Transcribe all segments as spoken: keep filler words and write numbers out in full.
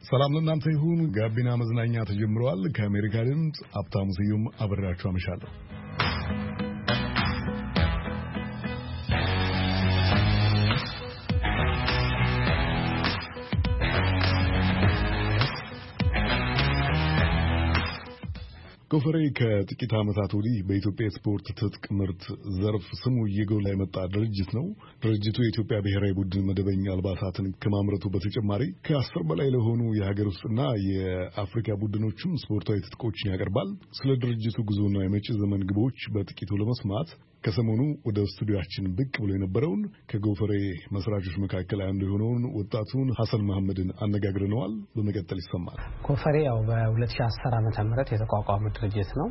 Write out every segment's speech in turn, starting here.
ሰላም ለእናንተ ይሁን። ጋቢና መዝናኛ ተጀምሯል። ከአሜሪካ ድምፅ ሀብታሙ ስዩም አብሬያችሁ አመሻለሁ። ጎፈሬ ከጥቂት ዓመታት ወዲህ በኢትዮጵያ ስፖርት ትጥቅ ምርት ዘርፍ ስሙ እየጎላ የመጣ ድርጅት ነው። ድርጅቱ የኢትዮጵያ ብሔራዊ ቡድን መደበኛ አልባሳትን ከማምረቱ በተጨማሪ ከአስር በላይ ለሆኑ የሀገር ውስጥና የአፍሪካ ቡድኖችም ስፖርታዊ ትጥቆችን ያቀርባል። ስለ ድርጅቱ ጉዞና የመጪ ዘመን ግቦች በጥቂቱ ለመስማት ከሰሞኑ ወደ ስቱዲዮአችን ብቅ ብሎ የነበረውን ከጎፈሬ መስራቾች መካከል አንዱ የሆነውን ወጣቱን ሐሰን መሐመድን አነጋግረነዋል። በመቀጠል ይሰማል። ጎፈሬ ያው በ2010 ዓመተ ምህረት የተቋቋመ ድርጅት ነው።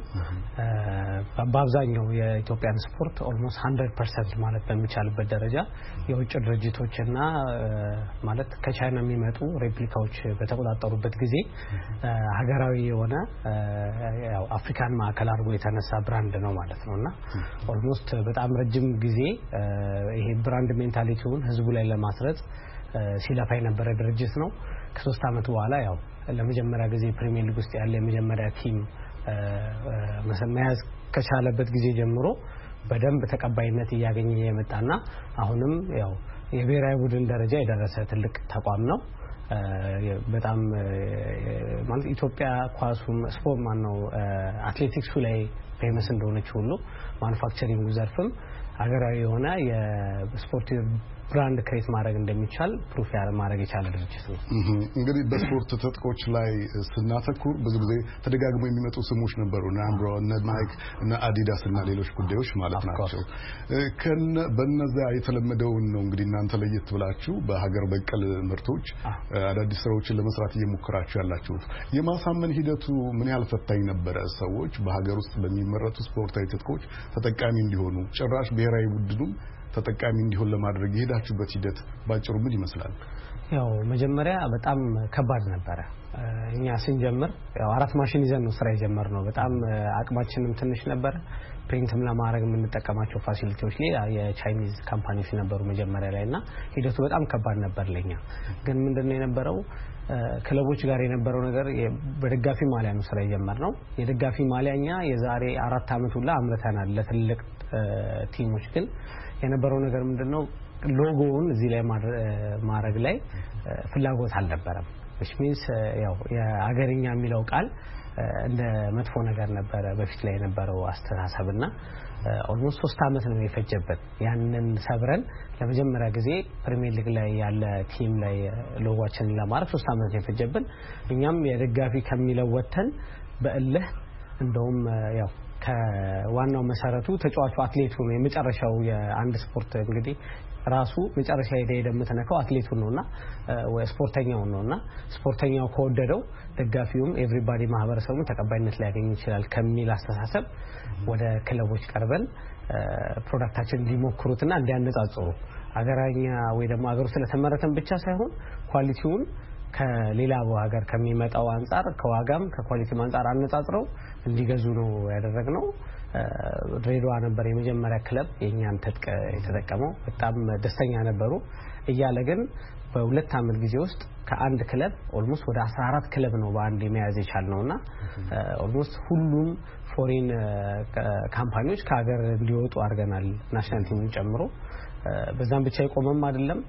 በአብዛኛው የኢትዮጵያን ስፖርት ኦልሞስት one hundred percent ማለት በሚቻልበት ደረጃ የውጭ ድርጅቶችና ማለት ከቻይና የሚመጡ ሬፕሊካዎች በተቆጣጠሩበት ጊዜ ሀገራዊ የሆነ ያው አፍሪካን ማዕከል አድርጎ የተነሳ ብራንድ ነው ማለት ነውና ኦልሞስት በጣም ረጅም ጊዜ ይሄ ብራንድ ሜንታሊቲውን ህዝቡ ላይ ለማስረጽ ሲለፋ የነበረ ድርጅት ነው። ከሶስት አመት በኋላ ያው ለመጀመሪያ ጊዜ ፕሪሚየር ሊግ ውስጥ ያለ የመጀመሪያ ቲም መሰማያዝ ከቻለበት ጊዜ ጀምሮ በደንብ ተቀባይነት ያገኘ የመጣና አሁንም ያው የብሔራዊ ቡድን ደረጃ የደረሰ ትልቅ ተቋም ነው። በጣም ማለት ኢትዮጵያ ኳሱም ስፖርት ማን ነው አትሌቲክሱ ላይ ፌመስ እንደሆነች ሁሉ ማኑፋክቸሪንግ ዘርፍም ሀገራዊ የሆነ የስፖርት ብራንድ ክሬት ማድረግ እንደሚቻል ፕሩፍ ያለ ማድረግ የቻለ ድርጅት ነው። እንግዲህ በስፖርት ትጥቆች ላይ ስናተኩር ብዙ ጊዜ ተደጋግመው የሚመጡ ስሞች ነበሩ እና አምሮ እና ናይክ እና አዲዳስ እና ሌሎች ጉዳዮች ማለት ናቸው። ከነ በእነዚያ የተለመደውን ነው እንግዲህ እናንተ ለየት ብላችሁ በሀገር በቀል ምርቶች አዳዲስ ስራዎችን ለመስራት እየሞከራችሁ ያላችሁት። የማሳመን ሂደቱ ምን ያህል ፈታኝ ነበረ? ሰዎች በሀገር ውስጥ በሚመረቱ ስፖርታዊ ትጥቆች ተጠቃሚ እንዲሆኑ ጭራሽ ብሔራዊ ቡድኑም ተጠቃሚ እንዲሆን ለማድረግ የሄዳችሁበት ሂደት ባጭሩ ምን ይመስላል? ያው መጀመሪያ በጣም ከባድ ነበር። እኛ ስንጀምር ያው አራት ማሽን ይዘን ነው ስራ የጀመርነው። በጣም አቅማችንም ትንሽ ነበር። ፕሪንትም ለማድረግ የምንጠቀማቸው ፋሲሊቲዎች ሌላ የቻይኒዝ ካምፓኒዎች ነበሩ መጀመሪያ ላይና ሂደቱ በጣም ከባድ ነበር ለኛ። ግን ምንድነው የነበረው ክለቦች ጋር የነበረው ነገር በደጋፊ ማሊያ ነው ስራ የጀመርነው። የደጋፊ ማሊያኛ የዛሬ አራት አመት ሁላ አምርተናል ለትልቅ ቲሞች። ግን የነበረው ነገር ምንድነው ሎጎውን እዚህ ላይ ማድረግ ላይ ፍላጎት አልነበረም። which means ያው የአገርኛ የሚለው ቃል እንደ መጥፎ ነገር ነበር በፊት ላይ የነበረው አስተሳሰብና ኦልሞስት ሶስት አመት ነው የፈጀበት ያንን ሰብረን ለመጀመሪያ ጊዜ ፕሪሚየር ሊግ ላይ ያለ ቲም ላይ ሎጎአችንን ለማድረግ ሶስት አመት የፈጀብን። እኛም የደጋፊ ከሚለው ወተን በእልህ እንደውም ያው ከዋናው መሰረቱ ተጫዋቹ አትሌቱ ነው የመጨረሻው የአንድ ስፖርት እንግዲህ ራሱ መጨረሻ ሄደ የምትነካው አትሌቱ ነውና ወይ ስፖርተኛው ነውና ስፖርተኛው ከወደደው ደጋፊውም ኤቭሪባዲ ማህበረሰቡ ተቀባይነት ሊያገኝ ይችላል ከሚል አስተሳሰብ ወደ ክለቦች ቀርበን ፕሮዳክታችን ሊሞክሩትና እንዲያነጻጽሩ አገራኛ ወይ ደግሞ አገሩ ስለተመረተን ብቻ ሳይሆን ኳሊቲውን ከሌላ ሀገር ከሚመጣው አንፃር ከዋጋም ከኳሊቲም አንፃር አነጻጽረው እንዲገዙ ነው ያደረግነው። ድሬዳዋ ነበር የመጀመሪያ ክለብ የኛን ተጥቅ የተጠቀመው። በጣም ደስተኛ ነበሩ። እያለ ግን በሁለት አመት ጊዜ ውስጥ ከአንድ ክለብ ኦልሞስት ወደ አስራ አራት ክለብ ነው በአንድ የሚያዝ ይቻልነውና ኦልሞስት ሁሉም ፎሬን ካምፓኒዎች ከሀገር እንዲወጡ አድርገናል ናሽናል ቲሙን ጨምሮ። በዛም ብቻ ይቆመም አይደለም።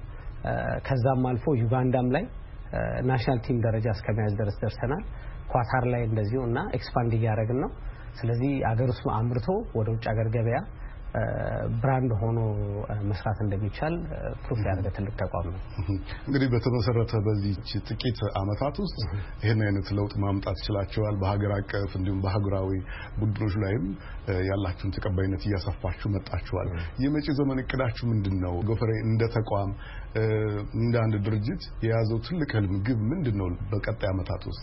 ከዛም አልፎ ዩጋንዳም ላይ ናሽናል ቲም ደረጃ እስከመያዝ ድረስ ደርሰናል። ኳታር ላይ እንደዚሁና ኤክስፓንድ እያደረግን ነው። ስለዚህ አገር ውስጥ አምርቶ ወደ ውጭ ሀገር ገበያ ብራንድ ሆኖ መስራት እንደሚቻል ፕሩፍ ያደረገ ትልቅ ተቋም ነው። እንግዲህ በተመሰረተ በዚህ ጥቂት አመታት ውስጥ ይሄን አይነት ለውጥ ማምጣት ይችላልችኋል። በሀገር አቀፍ እንዲሁም በሀገራዊ ቡድኖች ላይም ያላችሁን ተቀባይነት እያሰፋችሁ መጣችኋል። የመጪ ዘመን እቅዳችሁ ምንድነው? ጎፈሬ እንደ ተቋም እንደ አንድ ድርጅት የያዘው ትልቅ ህልም ግብ ምንድነው በቀጣይ አመታት ውስጥ?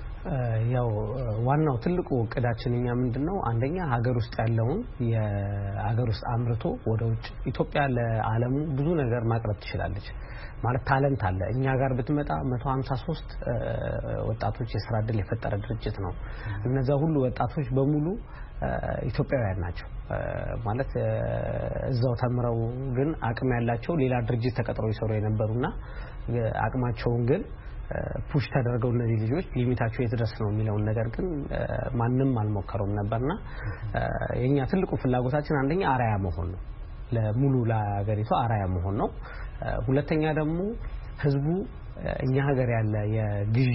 ያው ዋናው ትልቁ እቅዳችንኛ ምንድነው አንደኛ ሀገር ውስጥ ያለውን የሀገር ውስጥ አምርቶ ወደ ውጭ ኢትዮጵያ ለዓለሙ ብዙ ነገር ማቅረብ ትችላለች ማለት ታለንት አለ። እኛ ጋር ብትመጣ one fifty-three ወጣቶች የሥራ ዕድል የፈጠረ ድርጅት ነው። እነዛ ሁሉ ወጣቶች በሙሉ ኢትዮጵያውያን ናቸው ማለት እዛው ተምረው ግን አቅም ያላቸው ሌላ ድርጅት ተቀጥረው ይሰሩ የነበሩና አቅማቸውን ግን ፑሽ ተደርገው እነዚህ ልጆች ሊሚታቸው የት ነው የሚለውን ነገር ግን ማንንም አልሞከረውም ነበርና የኛ ትልቁ ፍላጎታችን አንደኛ አራያ መሆን ነው ለሙሉ ለሀገሪቱ አራያ መሆን ነው ሁለተኛ ደግሞ ህዝቡ እኛ ሀገር ያለ የግዢ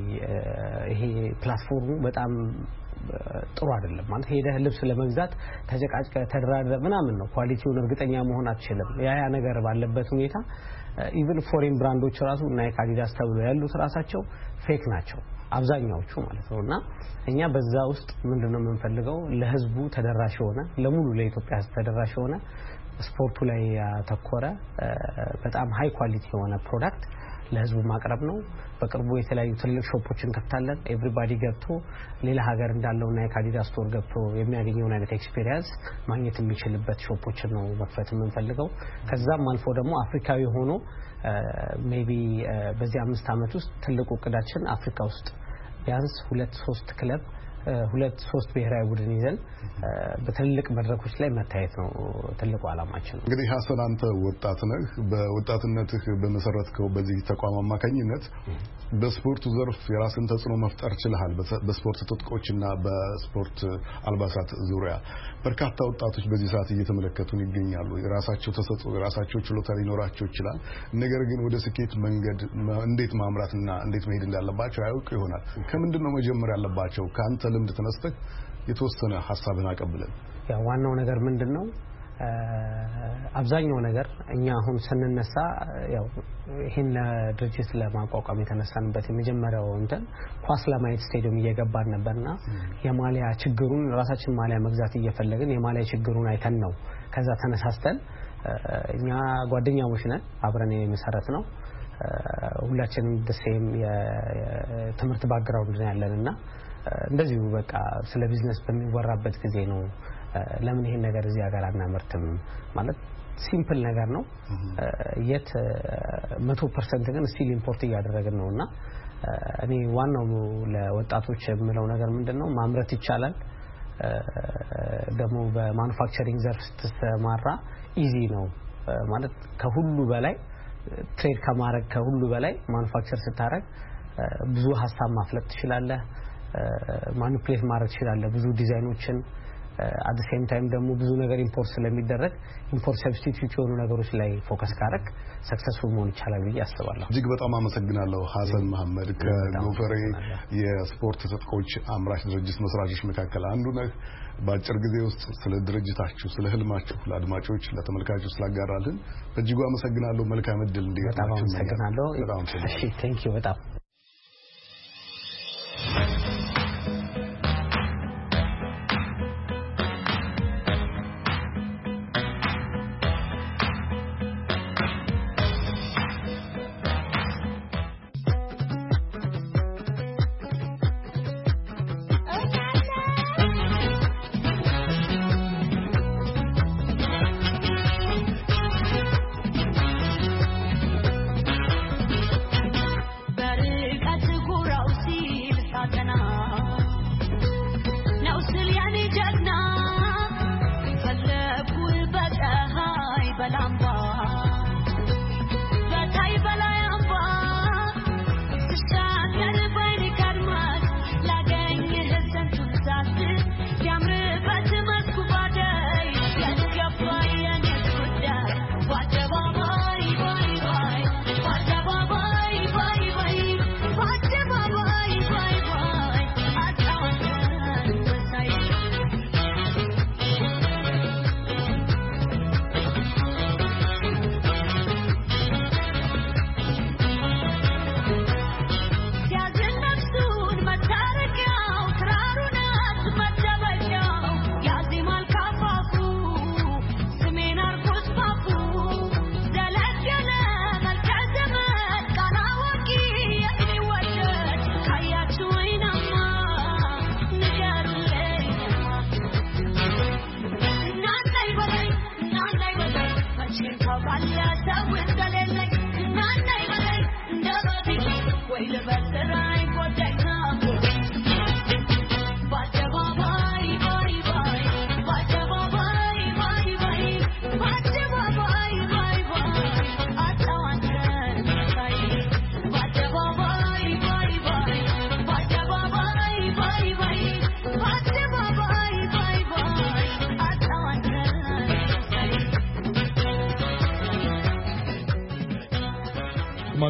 ይሄ ፕላትፎርሙ በጣም ጥሩ አይደለም ማለት ሄደ ልብስ ለመግዛት ተጨቃጭቀ ተደራድረ ምናምን ነው ኳሊቲውን እርግጠኛ መሆን አትችልም ያ ያ ነገር ባለበት ሁኔታ ኢቭን ፎሬን ብራንዶች ራሱ ናይክ አዲዳስ ተብሎ ያሉት ራሳቸው ፌክ ናቸው አብዛኛዎቹ ማለት ነውና እኛ በዛ ውስጥ ምንድነው የምንፈልገው ለህዝቡ ተደራሽ ሆነ ለሙሉ ለኢትዮጵያ ተደራሽ ሆነ ስፖርቱ ላይ ያተኮረ በጣም ሃይ ኳሊቲ የሆነ ፕሮዳክት ለህዝቡ ማቅረብ ነው በቅርቡ የተለያዩ ትልልቅ ሾፖችን ከፍታለን ኤቭሪባዲ ገብቶ ሌላ ሀገር እንዳለው ናይክ አዲዳስ ስቶር ገብቶ የሚያገኘው አይነት ኤክስፒሪየንስ ማግኘት የሚችልበት ሾፖችን ነው መክፈት የምንፈልገው ከዛም አልፎ ደግሞ አፍሪካዊ ሆኖ ሜቢ በዚህ አምስት አመት ውስጥ ትልቁ እቅዳችን አፍሪካ ውስጥ ቢያንስ ሁለት ሶስት ክለብ ሁለት ሶስት ብሔራዊ ቡድን ይዘን በትልልቅ መድረኮች ላይ መታየት ነው ትልቁ ዓላማችን እንግዲህ ሐሰን አንተ ወጣት ነህ በወጣትነትህ በመሰረትከው በዚህ ተቋም አማካኝነት በስፖርቱ ዘርፍ የራስን ተጽዕኖ መፍጠር ችለሃል በስፖርት ትጥቆችና በስፖርት አልባሳት ዙሪያ በርካታ ወጣቶች በዚህ ሰዓት እየተመለከቱን ይገኛሉ የራሳቸው ተሰጥኦ የራሳቸው ችሎታ ሊኖራቸው ይችላል ነገር ግን ወደ ስኬት መንገድ እንዴት ማምራትና እንዴት መሄድ እንዳለባቸው ያውቁ ይሆናል ከምንድነው መጀመር ያለባቸው ካንተ ልምድ ተነስተህ የተወሰነ ሐሳብን አቀብለን ያ ዋናው ነገር ምንድነው አብዛኛው ነገር እኛ አሁን ስንነሳ ያው ይሄን ድርጅት ለማቋቋም የተነሳንበት የመጀመሪያው እንትን ኳስ ለማየት ስቴዲየም እየገባን ነበርና የማሊያ ችግሩን ራሳችን ማሊያ መግዛት እየፈለግን የማሊያ ችግሩን አይተን ነው ከዛ ተነሳስተን እኛ ጓደኛሞች ነን አብረን የመሰረት ነው ሁላችንም ደሴም የትምህርት ባክግራውንድ ነው ያለንና እንደዚህ በቃ ስለ ቢዝነስ በሚወራበት ጊዜ ነው ለምን ይሄን ነገር እዚህ ሀገር አናመርትም ማለት ሲምፕል ነገር ነው የት መቶ ፐርሰንት ግን ስቲል ኢምፖርት እያደረግን ነውና እኔ ዋናው ለወጣቶች የምለው ነገር ምንድነው ማምረት ይቻላል ደግሞ በማኑፋክቸሪንግ ዘርፍ ተሰማራ ኢዚ ነው ማለት ከሁሉ በላይ ትሬድ ከማረግ ከሁሉ በላይ ማኑፋክቸር ስታረግ ብዙ ሐሳብ ማፍለቅ ትችላለህ ማኒፑሌት ማድረግ ትችላለህ ብዙ ዲዛይኖችን at the same time ደግሞ ብዙ ነገር ኢምፖርት ስለሚደረግ ኢምፖርት ሰብስቲቲዩት የሆኑ ነገሮች ላይ ፎከስ ካረክ ሰክሰስፉል መሆን ይችላል ብዬ አስባለሁ እጅግ በጣም አመሰግናለሁ ሐሰን መሐመድ ከጎፈሬ የስፖርት ትጥቆች አምራች ድርጅት መስራቾች መካከል አንዱ ነህ በአጭር ጊዜ ውስጥ ስለ ድርጅታችሁ ስለ ህልማችሁ ለአድማጮች ለተመልካቾች ስላጋራልን እጅግ አመሰግናለሁ መልካም እድል እንዲገጥማችሁ አመሰግናለሁ እሺ ቴንክ ዩ በጣም But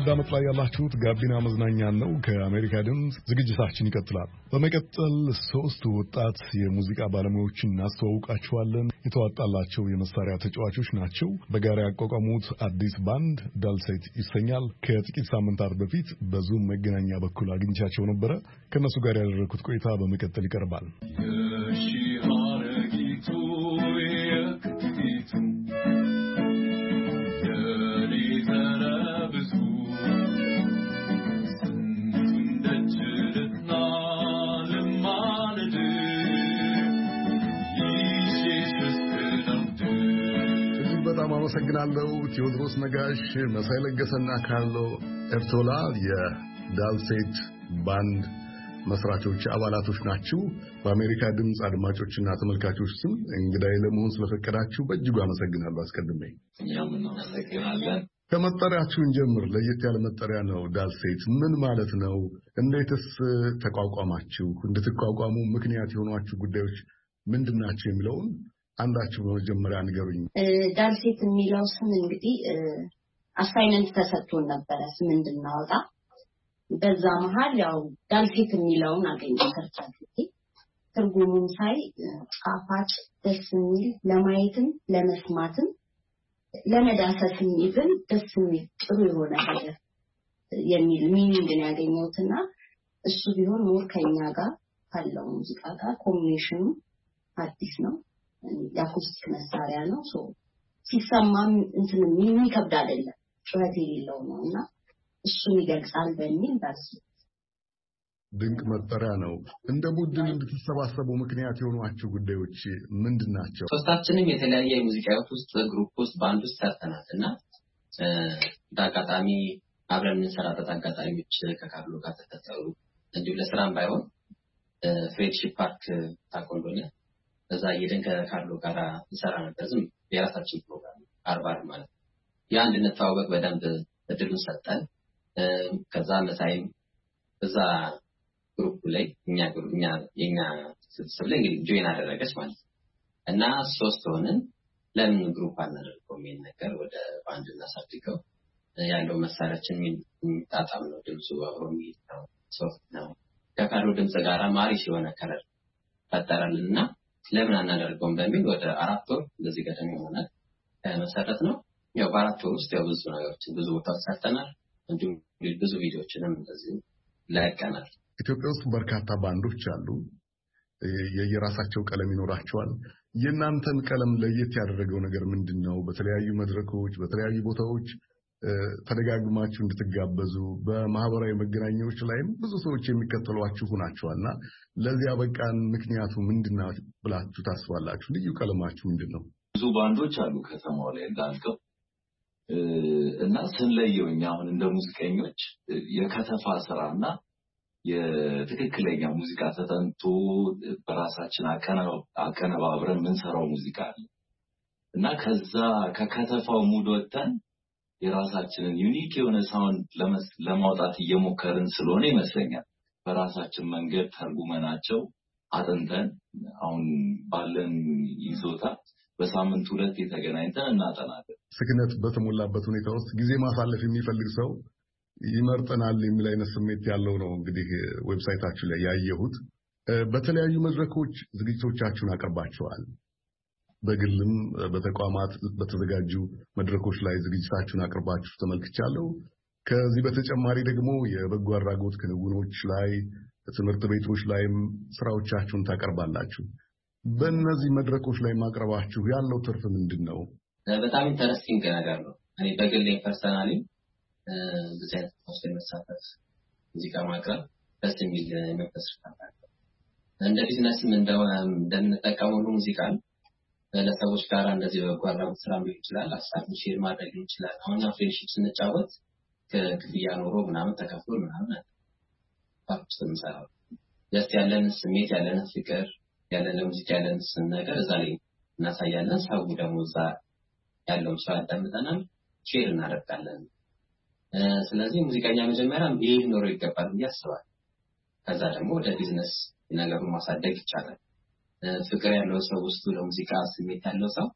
በማዳመጥ ላይ ያላችሁት ጋቢና መዝናኛ ነው ከአሜሪካ ድምፅ። ዝግጅታችን ይቀጥላል። በመቀጠል ሶስት ወጣት የሙዚቃ ባለሙያዎችን እናስተዋውቃችኋለን። የተዋጣላቸው የመሳሪያ ተጫዋቾች ናቸው። በጋራ ያቋቋሙት አዲስ ባንድ ዳልሴት ይሰኛል። ከጥቂት ሳምንታት በፊት በዙም መገናኛ በኩል አግኝቻቸው ነበረ። ከነሱ ጋር ያደረኩት ቆይታ በመቀጠል ይቀርባል። አመሰግናለሁ። ቴዎድሮስ ነጋሽ፣ መሳይ ለገሰና ካርሎ ኤርቶላ የዳልሴት ባንድ መስራቾች አባላቶች ናችሁ። በአሜሪካ ድምፅ አድማጮችና ተመልካቾች ስም እንግዳዬ ለመሆን ስለፈቀዳችሁ በእጅጉ አመሰግናለሁ። አስቀድሜ ከመጠሪያችሁን ጀምር። ለየት ያለ መጠሪያ ነው። ዳልሴት ምን ማለት ነው? እንዴትስ ተቋቋማችሁ? እንድትቋቋሙ ምክንያት የሆኗችሁ ጉዳዮች ምንድናቸው የሚለውን አንዳችሁ በመጀመሪያ ንገሩኝ። ዳልሴት የሚለው ስም እንግዲህ አሳይመንት ተሰጥቶን ነበረ ስም እንድናወጣ። በዛ መሃል ያው ዳልሴት የሚለውን አገኘን ከርታችሁ። ትርጉሙን ሳይ ጣፋጭ፣ ደስ የሚል፣ ለማየትም ለመስማትም ለመዳሰስም ይብን ደስ የሚል ጥሩ የሆነ ነገር የሚል ሚኒንግ ነው ያገኘሁትና እሱ ቢሆን ሞር ከኛ ጋር ካለው ሙዚቃ ጋር ኮምቢኔሽኑ አዲስ ነው። የአኩስቲክ መሳሪያ ነው። ሶ ሲሰማም እንትን የሚከብድ አይደለም፣ ጩኸት የሌለው ነውና እሱን ይገልጻል በሚል ዳልሴት። ድንቅ መጠሪያ ነው። እንደ ቡድን እንድትሰባሰቡ ምክንያት የሆኗችሁ ጉዳዮች ምንድናቸው? ሶስታችንም የተለያየ የሙዚቃ ህይወት ውስጥ ግሩፕ ውስጥ ባንድ ውስጥ ሰርተናልና በአጋጣሚ አብረን እንሰራበት አጋጣሚዎች ከካርሎ ጋር ተፈጠሩ። እንዲሁ ለስራም ባይሆን ፍሬድሺፕ ፓርክ ታቆንዶኛ እዛ የደን ከካርሎ ጋር እንሰራ ነበር። ዝም የራሳችን ፕሮግራም አርባር ማለት የአንድነት ተዋወቅ በደንብ እድሉን ሰጠን። ከዛ መሳይም እዛ ግሩፕ ላይ እኛ ግሩፕ እኛ የኛ ስብስብ ላይ እንግዲህ ጆይን አደረገች ማለት እና ሶስት ሆነን ለምን ግሩፕ አናደርገውም የሚል ነገር ወደ ባንድ እናሳድገው። ያለው መሳሪያችን የሚጣጣም ነው፣ ድምፁ አብሮ የሚሄድ ነው፣ ሶፍት ነው። ከካርሎ ድምፅ ጋር ማሪሽ የሆነ ከለር ፈጠረልንና ለምን አናደርገውም በሚል ወደ አራት ወር እንደዚህ ገደም ይሆናል መሰረት ነው። ያው በአራት ወር ውስጥ ያው ብዙ ነገሮችን ብዙ ቦታዎች ሰርተናል። እንዲሁም ብዙ ቪዲዮዎችንም እንደዚህ ለቀናል። ኢትዮጵያ ውስጥ በርካታ ባንዶች አሉ። የየራሳቸው ቀለም ይኖራቸዋል። የእናንተን ቀለም ለየት ያደረገው ነገር ምንድነው? በተለያዩ መድረኮች በተለያዩ ቦታዎች ተደጋግማችሁ እንድትጋበዙ በማህበራዊ መገናኛዎች ላይም ብዙ ሰዎች የሚከተሏችሁ ናቸውና ለዚያ በቃን ምክንያቱ ምንድነው ብላችሁ ታስባላችሁ? ልዩ ቀለማችሁ ምንድነው? ብዙ ባንዶች አሉ ከተማው ላይ እንዳልከው እና ስንለየው እኛ አሁን እንደ ሙዚቀኞች የከተፋ ስራና የትክክለኛ ሙዚቃ ተጠንቶ በራሳችን አቀነባብረን የምንሰራው ሙዚቃ አለ እና ከዛ ከከተፋው ሙድ ወጥተን የራሳችንን ዩኒክ የሆነ ሳውንድ ለማውጣት እየሞከርን ስለሆነ ይመስለኛል በራሳችን መንገድ ተርጉመናቸው አጥንተን አሁን ባለን ይዞታ በሳምንት ሁለት የተገናኝተን እናጠናለን። ስክነት በተሞላበት ሁኔታ ውስጥ ጊዜ ማሳለፍ የሚፈልግ ሰው ይመርጠናል የሚል አይነት ስሜት ያለው ነው። እንግዲህ ዌብሳይታችሁ ላይ ያየሁት በተለያዩ መድረኮች ዝግጅቶቻችሁን አቀርባችኋል። በግልም በተቋማት በተዘጋጁ መድረኮች ላይ ዝግጅታችሁን አቅርባችሁ ተመልክቻለሁ። ከዚህ በተጨማሪ ደግሞ የበጎ አድራጎት ክንውኖች ላይ ትምህርት ቤቶች ላይም ስራዎቻችሁን ታቀርባላችሁ። በእነዚህ መድረኮች ላይ ማቅረባችሁ ያለው ትርፍ ምንድነው? በጣም ኢንተረስቲንግ ነገር ነው። እኔ በግሌ ፐርሰናሊ በዚህ ውስጥ መሳተፍ ሙዚቃ ማቅረብ ደስ የሚል መንፈስ ይፈጥራል። እንደ ቢዝነስም እንደምንጠቀመው ነው ሙዚቃ ለሰዎች ጋር እንደዚህ በጎ አድራጎት ስራ ሊሆን ይችላል፣ ሀሳብ ሼር ማድረግ ይችላል። አሁን ፍሬንድሺፕ ስንጫወት ከክፍያ ኖሮ ምናምን ተከፍሎ ምናምን ታፕስ እንሰራው ደስ ያለን ስሜት ያለን ፍቅር ያለን ሙዚቃ ያለን ነገር እዛ ላይ እናሳያለን። ሰው ደግሞ እዛ ያለው ሰው አዳምጠናል ሼር እናደርጋለን። ስለዚህ ሙዚቀኛ መጀመሪያ ይሄ ኖሮ ይገባል ያስባል። ከዛ ደግሞ ወደ ቢዝነስ ነገሩን ማሳደግ ይቻላል። ፍቅር ያለው ሰው ውስጡ ለሙዚቃ ስሜት ያለው ሰው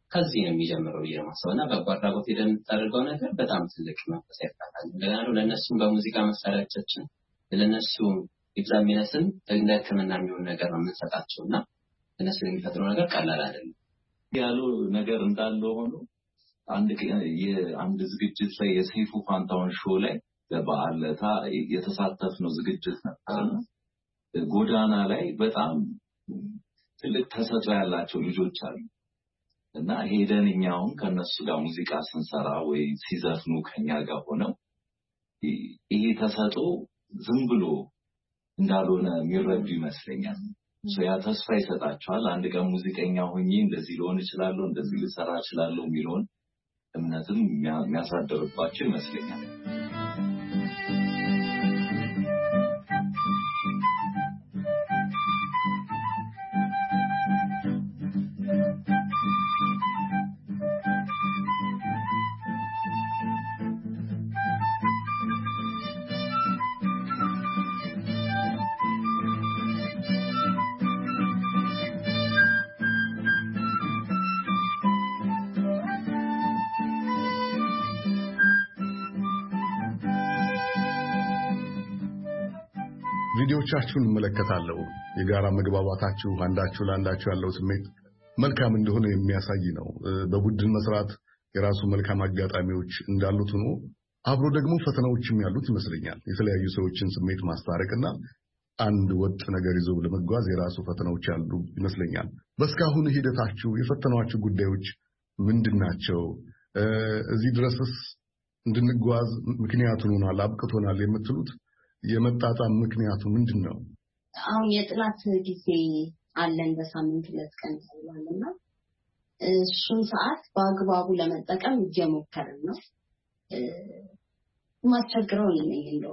ከዚህ ነው የሚጀምረው የማሰውና በጓዳጎት ሄደን ታደርገው ነገር በጣም ትልቅ መንፈስ ያፈራል። እንደገና ለነሱም በሙዚቃ መሳሪያዎቻችን ለነሱ ኤግዛሚነስን እንደ ሕክምና የሚሆን ነገር ነው የምንሰጣቸውና እነሱ የሚፈጥረው ነገር ቀላል አይደለም ያሉ ነገር እንዳለው ሆኖ አንድ የአንድ ዝግጅት ላይ የሰይፉ ፋንታውን ሾው ላይ በበዓለታ የተሳተፍነው ዝግጅት ነበርና ጎዳና ላይ በጣም ትልቅ ተሰጥኦ ያላቸው ልጆች አሉ እና ሄደን እኛውን ከነሱ ጋር ሙዚቃ ስንሰራ ወይ ሲዘፍኑ ከኛ ጋር ሆነው ይሄ ተሰጥኦ ዝም ብሎ እንዳልሆነ የሚረዱ ይመስለኛል። ያ ተስፋ ይሰጣቸዋል። አንድ ቀን ሙዚቀኛ ሆኜ እንደዚህ ሊሆን ይችላል እንደዚህ ልሰራ ይችላል የሚለውን እምነትም የሚያሳድርባቸው ይመስለኛል። ቪዲዮቻችሁን እመለከታለሁ። የጋራ መግባባታችሁ አንዳችሁ ለአንዳችሁ ያለው ስሜት መልካም እንደሆነ የሚያሳይ ነው። በቡድን መስራት የራሱ መልካም አጋጣሚዎች እንዳሉት ሆኖ አብሮ ደግሞ ፈተናዎችም ያሉት ይመስለኛል። የተለያዩ ሰዎችን ስሜት ማስታረቅና አንድ ወጥ ነገር ይዞ ለመጓዝ የራሱ ፈተናዎች ያሉ ይመስለኛል። በስካሁን ሂደታችሁ የፈተናችሁ ጉዳዮች ምንድናቸው? እዚህ ድረስስ እንድንጓዝ ምክንያቱን ሆናል አብቅቶናል የምትሉት የመጣጣም ምክንያቱ ምንድነው? አሁን የጥናት ጊዜ አለን በሳምንት ሁለት ቀን ተብሏልና እሱን ሰዓት በአግባቡ ለመጠቀም እየሞከርን ነው። ማስቸግረው ነኝ እንደው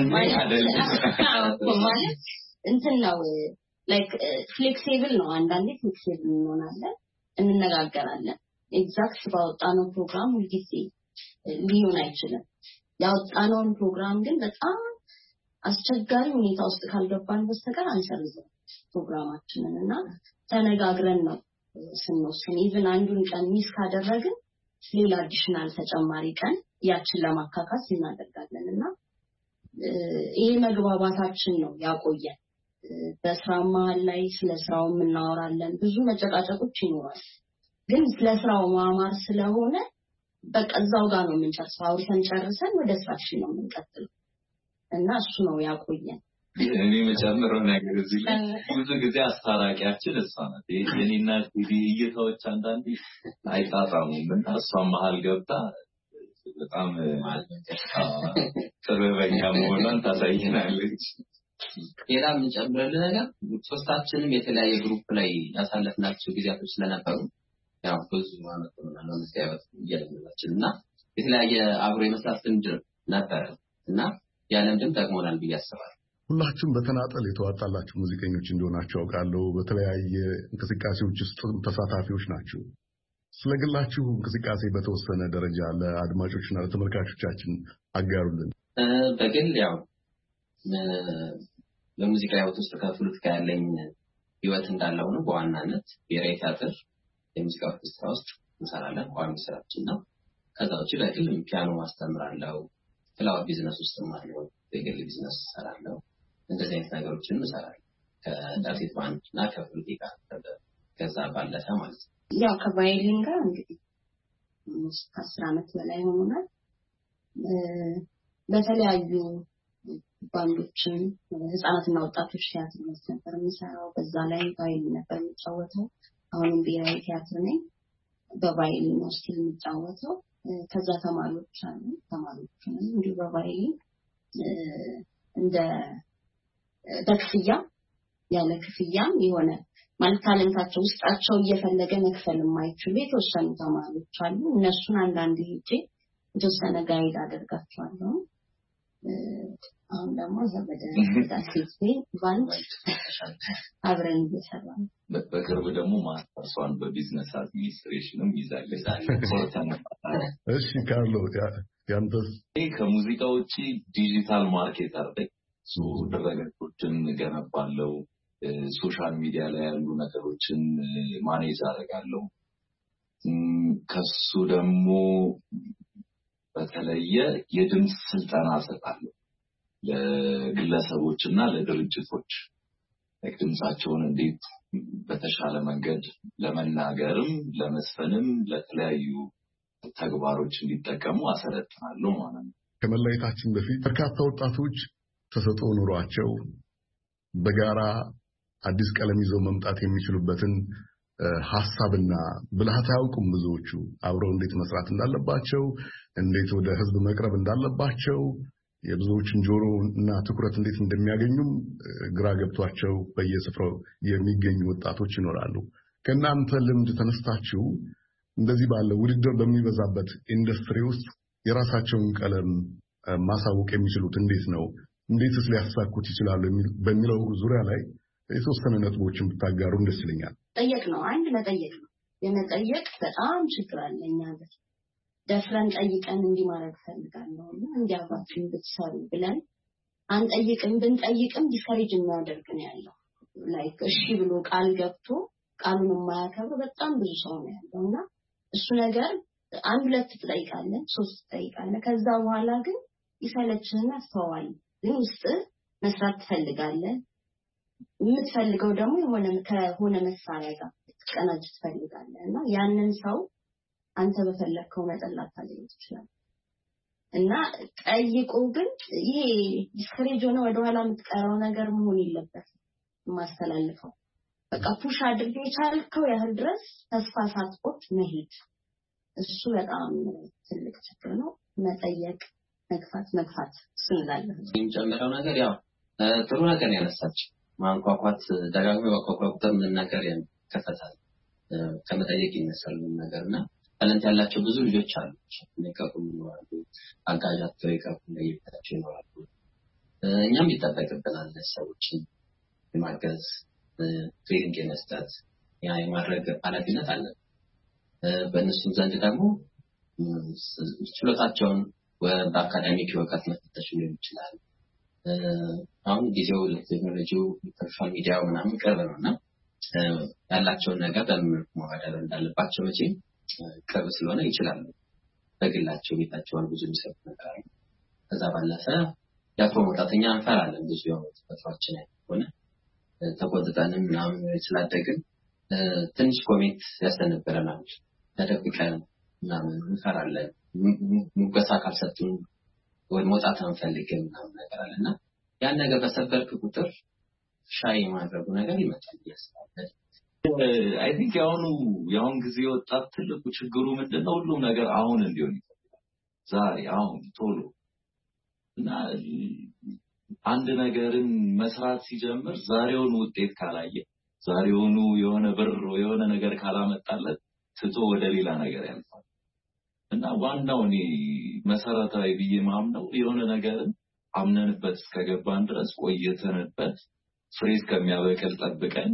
ማለት እንትን ነው ላይክ ፍሌክሲብል ነው። አንዳንዴ ፍሌክሲብል እንሆናለን፣ እንነጋገራለን። ኤግዛክት ባወጣነው ፕሮግራም ሁልጊዜ ሊሆን አይችልም። ያወጣነውን ፕሮግራም ግን በጣም አስቸጋሪ ሁኔታ ውስጥ ካልገባን በስተቀር አንሰርዝም ፕሮግራማችንን እና ተነጋግረን ነው ስንወስን። ኢቭን አንዱን ቀን ሚስ ካደረግን ሌላ አዲሽናል ተጨማሪ ቀን ያችን ለማካካስ እናደርጋለን እና ይሄ መግባባታችን ነው ያቆየን። በስራ መሀል ላይ ስለ ስራው እናወራለን፣ ብዙ መጨቃጨቆች ይኖራል። ግን ስለ ስራው ማማር ስለሆነ በቃ እዛው ጋር ነው የምንጨርሰው። አውርተን ጨርሰን ወደ ስራችን ነው የምንቀጥለው እና እሱ ነው ያቆየን። እኔ መጨመረው ነገር እዚህ ላይ ብዙ ጊዜ አስታራቂያችን እሷ ናት። የኔና እይታዎች አንዳንዴ አይጣጣሙም እና እሷ መሀል ገብታ በጣም ጥበበኛ መሆኗን ታሳየናለች። ሌላ የምንጨምረው ነገር ሶስታችንም የተለያየ ግሩፕ ላይ ያሳለፍናቸው ጊዜያቶች ስለነበሩ ያው ብዙ ማለት ነው ነው መስያወት እያለችና የተለያየ አብሮ የመስራት ልምድ ነበር እና ያንን ድም ጠቅሞናል ብዬ አስባለሁ። ሁላችሁም በተናጠል የተዋጣላችሁ ሙዚቀኞች እንደሆናችሁ አውቃለሁ። በተለያየ እንቅስቃሴዎች ውስጥ ተሳታፊዎች ናችሁ። ስለግላችሁ እንቅስቃሴ በተወሰነ ደረጃ ለአድማጮችና ለተመልካቾቻችን አጋሩልን። በግል ያው ለሙዚቃ ህይወት ውስጥ ከፍሉት ጋር ያለኝ ህይወት እንዳለው ነው። በዋናነት ብሔራዊ ቲያትር የሙዚቃ ኦርኬስትራ ውስጥ እንሰራለን፣ ቋሚ ስራችን ነው። ከዛ ውጪ ለግል ፒያኖ ማስተምራለሁ፣ ፍላወር ቢዝነስ ውስጥ ማለው የግል ቢዝነስ እሰራለሁ። እንደዚህ አይነት ነገሮችን እንሰራለን ከዳሴት ባንድ እና ከፍሉት ጋር ከዛ ባለፈ ማለት ነው። ያው ከቫዮሊን ጋር እንግዲህ አስር አመት በላይ ሆኖናል። በተለያዩ ባንዶችን ህፃናትና ወጣቶች ቲያትር ነበር የምሰራው። በዛ ላይ ቫዮሊን ነበር የምጫወተው። አሁንም ብሔራዊ ቲያትር ነኝ፣ በቫዮሊን ነው ስቲል የምጫወተው። ከዛ ተማሪዎች አሉ፣ ተማሪዎችን እንዲሁ በቫዮሊን እንደ በክፍያ ያለ ክፍያም የሆነ ማለት ታለንታቸው ውስጣቸው እየፈለገ መክፈል የማይችሉ የተወሰኑ ተማሪዎች አሉ። እነሱን አንዳንድ ሄጄ የተወሰነ ጋይድ አደርጋቸዋለሁ። አሁን ደግሞ ዘመደ ዳሴት ባንድ አብረን እየሰራን በቅርብ ደግሞ ማስተርሷን በቢዝነስ አድሚኒስትሬሽንም ይዛለች። እሺ ካርሎ ያንተስ? ከሙዚቃ ውጪ ዲጂታል ማርኬተር ነኝ። ድረገጾችን ገነባለሁ፣ ሶሻል ሚዲያ ላይ ያሉ ነገሮችን ማኔጅ አደርጋለሁ። ከሱ ደግሞ በተለየ የድምጽ ስልጠና ሰጣለሁ ለግለሰቦችና ለድርጅቶች ድምጻቸውን እንዴት በተሻለ መንገድ ለመናገርም ለመስፈንም ለተለያዩ ተግባሮች እንዲጠቀሙ አሰለጥናለሁ ማለት ነው። ከመለየታችን በፊት በርካታ ወጣቶች ተሰጥኦ ኑሯቸው በጋራ አዲስ ቀለም ይዘው መምጣት የሚችሉበትን ሐሳብና ብልሃት አያውቁም። ብዙዎቹ አብረው እንዴት መስራት እንዳለባቸው እንዴት ወደ ህዝብ መቅረብ እንዳለባቸው የብዙዎችን ጆሮ እና ትኩረት እንዴት እንደሚያገኙም ግራ ገብቷቸው በየስፍራው የሚገኙ ወጣቶች ይኖራሉ። ከናንተ ልምድ ተነስታችሁ እንደዚህ ባለ ውድድር በሚበዛበት ኢንዱስትሪ ውስጥ የራሳቸውን ቀለም ማሳወቅ የሚችሉት እንዴት ነው? እንዴትስ ሊያሳኩት ይችላሉ? በሚለው ዙሪያ ላይ የተወሰነ ነጥቦችን ብታጋሩ ደስ ይለኛል። ጠየቅ ነው አንድ መጠየቅ ነው። የመጠየቅ በጣም ችግር አለ እኛ ጋር። ደፍረን ጠይቀን እንዲህ ማድረግ ፈልጋለሁ እና እንዲያባችሁ ብትሰሩ ብለን አንጠይቅም። ብንጠይቅም ዲስከሬጅ የሚያደርግ ነው ያለው። ላይክ እሺ ብሎ ቃል ገብቶ ቃሉን የማያከብር በጣም ብዙ ሰው ነው ያለውና እሱ ነገር አንድ ሁለት ትጠይቃለህ፣ ሶስት ትጠይቃለህ። ከዛ በኋላ ግን ይሰለችህና አስተዋል ግን ውስጥ መስራት ትፈልጋለህ። የምትፈልገው ደግሞ የሆነ ከሆነ መሳሪያ ጋር ትቀናጅ ትፈልጋለህ እና ያንን ሰው አንተ በፈለከው መጠን ላታገኝ ትችላለህ እና ጠይቁ። ግን ይሄ ዲስከሬጅ ሆነ ወደ ኋላ የምትቀረው ነገር መሆን የለበትም። ማስተላለፈው በቃ ፑሽ አድርገህ የቻልከው ያህል ድረስ ተስፋ ሳትቆርጥ መሄድ፣ እሱ በጣም ትልቅ ችግር ነው። መጠየቅ፣ መግፋት መግፋት ስንላለህ የሚጨምረው ነገር ያው ጥሩ ነገር ያነሳችሁ ማንቋቋት ደጋግሞ ማንቋቋት ምን ነገር ያከፈታል ከመጠየቅ ይነሳል ነገርና ታለንት ያላቸው ብዙ ልጆች አሉ። ለቀቁም ይኖራሉ፣ አጋዣቸው ይቀቁም ለይታቸው ይኖራሉ። እኛም ይጠበቅብናል ሰዎችን የማገዝ ትሬኒንግ የመስጠት ያ የማድረግ ኃላፊነት አለ። በእነሱ ዘንድ ደግሞ ችሎታቸውን በአካዳሚክ እውቀት መፈተሽ ሊሆን ይችላል። አሁን ጊዜው ለቴክኖሎጂው ሶሻል ሚዲያው ምናምን ቅርብ ነውና ያላቸውን ነገር በምን ማወዳደር እንዳለባቸው መቼ ቅርብ ስለሆነ ይችላሉ። በግላቸው ቤታቸውን ብዙ የሚሰሩት ነገር አለ። ከዛ ባለፈ ያፈው ወጣተኛ እንፈራለን ብዙ የሆነ ተፈጥሯችን ሆነ ተቆጥተንም ምናምን ስላደግን ትንሽ ኮሜንት ያስተነበረናል። ተደብቀን ምናምን እንፈራለን። ሙገሳ ካልሰጡን ወይ መውጣት አንፈልግም ምናምን ነገር አለና ያን ነገር በሰበርክ ቁጥር ሻይ ማድረጉ ነገር ይመጣል ያስባል። አይ ቲንክ ያሁኑ ያሁን ጊዜ ወጣት ትልቁ ችግሩ ምንድነው? ሁሉም ነገር አሁን እንዲሆን ይፈልጋል። ዛሬ አሁን ቶሎ እና አንድ ነገርን መስራት ሲጀምር ዛሬውን ውጤት ካላየ ዛሬውኑ የሆነ ብር የሆነ ነገር ካላመጣለት ትቶ ወደ ሌላ ነገር ያልፋል። እና ዋናው እኔ መሰረታዊ ብዬ ማምነው የሆነ ነገርን አምነንበት እስከገባን ድረስ ቆይተንበት ፍሬ እስከሚያበቅል ጠብቀን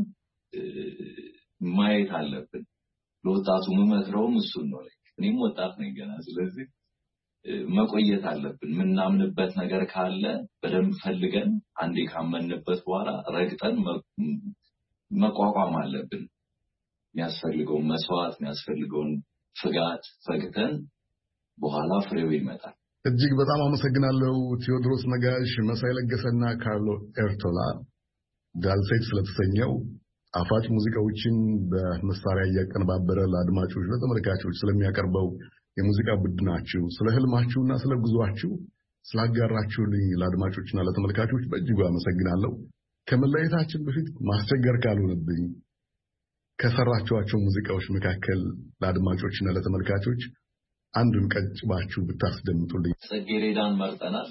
ማየት አለብን። ለወጣቱ መመክረውም እሱን ነው። እኔም ወጣት ነኝ ገና። ስለዚህ መቆየት አለብን። ምናምንበት ነገር ካለ በደንብ ፈልገን አንዴ ካመንበት በኋላ ረግጠን መቋቋም አለብን። የሚያስፈልገው መስዋዕት የሚያስፈልገውን ፍጋት ፈግተን በኋላ ፍሬው ይመጣል። እጅግ በጣም አመሰግናለሁ ቴዎድሮስ ነጋሽ፣ መሳይ ለገሰና ካርሎ ኤርቶላ ዳልሴት ስለተሰኘው አፋጭ ሙዚቃዎችን በመሳሪያ እያቀነባበረ ለአድማጮች ለተመልካቾች ስለሚያቀርበው የሙዚቃ ቡድናችሁ ስለ ህልማችሁና ስለ ጉዟችሁ ስላጋራችሁልኝ ለአድማጮችና ለተመልካቾች በእጅጉ አመሰግናለሁ። ከመለየታችን በፊት ማስቸገር ካልሆነብኝ ከሰራችኋቸው ሙዚቃዎች መካከል ለአድማጮችና ለተመልካቾች አንዱን ቀጭባችሁ ብታስደምጡልኝ። ጽጌረዳን መርጠናል።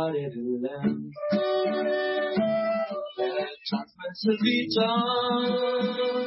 Sweet time,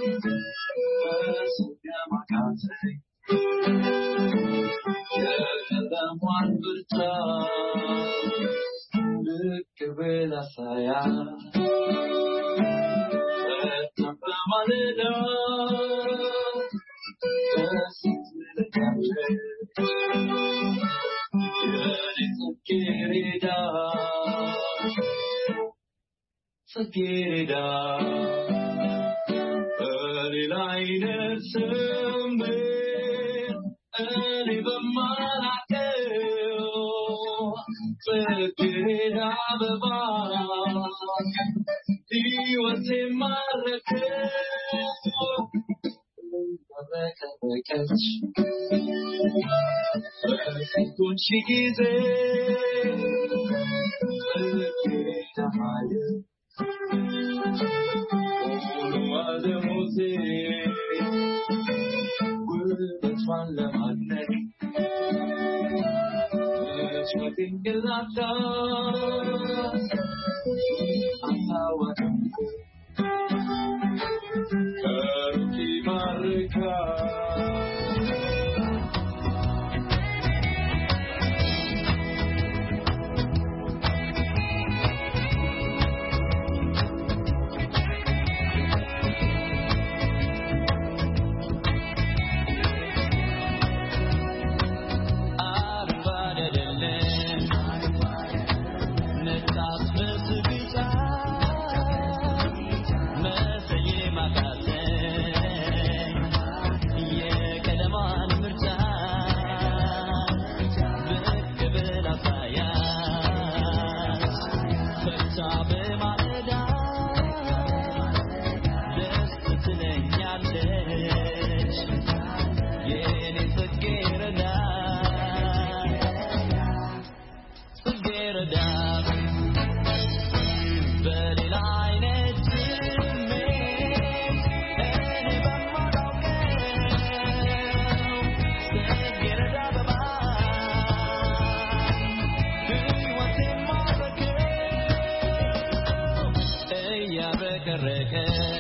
Record